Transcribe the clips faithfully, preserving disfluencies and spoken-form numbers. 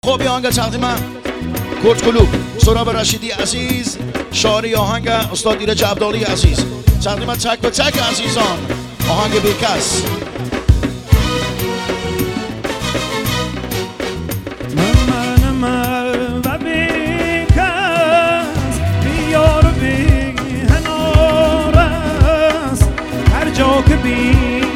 خب آهنگ تقدیم کرد کلوب سراب رشیدی عزیز، شاعری آهنگ استاد ایرج عبدالی عزیز، تقدیم تک به تک عزیزان آهنگ بیکس. من من و بیکس بیار بی هنار است، هر جا که بی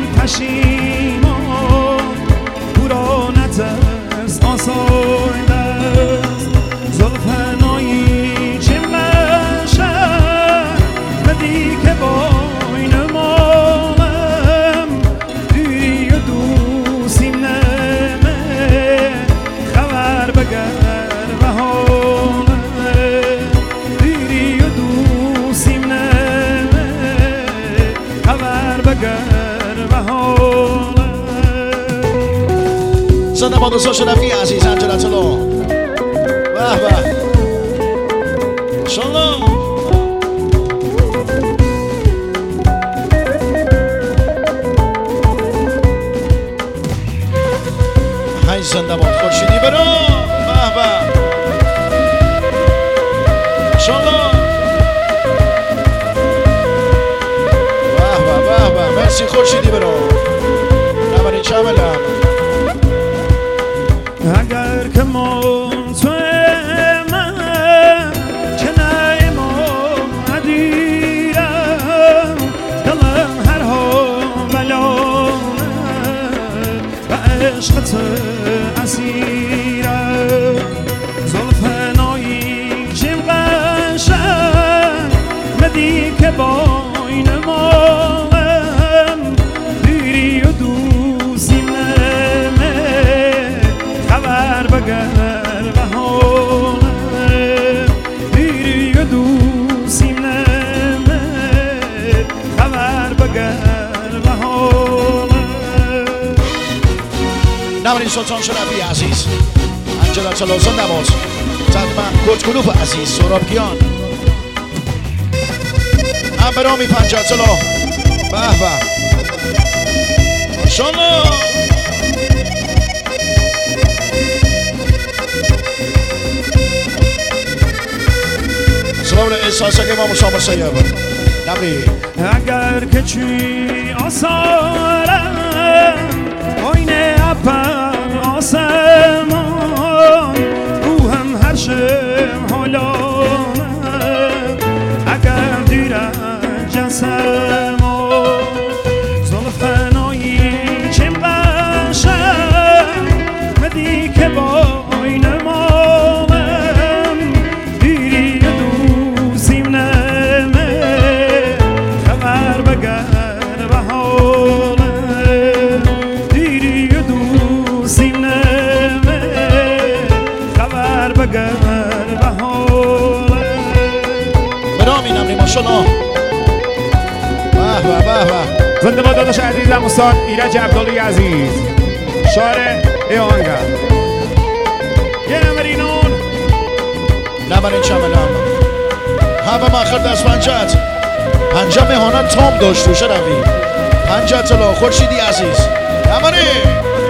پشیمان برو نترس آسایده است. زلفنایی چه مشن بدی که باین مالم دوری و دوسیم نمه خبر بگر و حالم دوری و دوسیم نمه خبر بگر و حالم. زنده باد دوستان شرفی عزیز انجلا طلا به به شالله های زنده باد خورشیدی برو به به شالله به به به به مرسی خورشیدی برو نبری چملم. اگر که من تو من که نایمم ندیرم دلم هر حالانه و عشق تو اسیرم. زلفنایی چیم قشنگ بدی که باین مالم دیری و دوسیم نمه خبر بگر و حالم دیری و دوسیم نمه خبر بگر و حالم. نبرین سلطان شرفی عزیز انجلا طلا زنده باد تقدیم کرد کلوب عزیز سرابگیان امبرامی پنجاه طلا به به ماشالله. سلام احساسه که ما مشامه سیبه نبری اگر که چی آسارم آینه اپر آسمان روحم هر شم حالانم اگر دیره جسمان. زلفنایی چیم قشنگ بدی که باین مالم دیری و دوسیم نمه خبر بگر و حالم دیری و دوسیم نمه خبر بگر و حالم. برامی نبری ماشالله به به به به. زنده باد داداش عزیزم استاد ایرج عبدالی عزیز، شاعر ای آهنگر. یه نمرینون نبرین چملم همه مخر دست پنجت پنجه مهانت تام داشت و شرفی پنجه طلا خورشیدی عزیز نبرین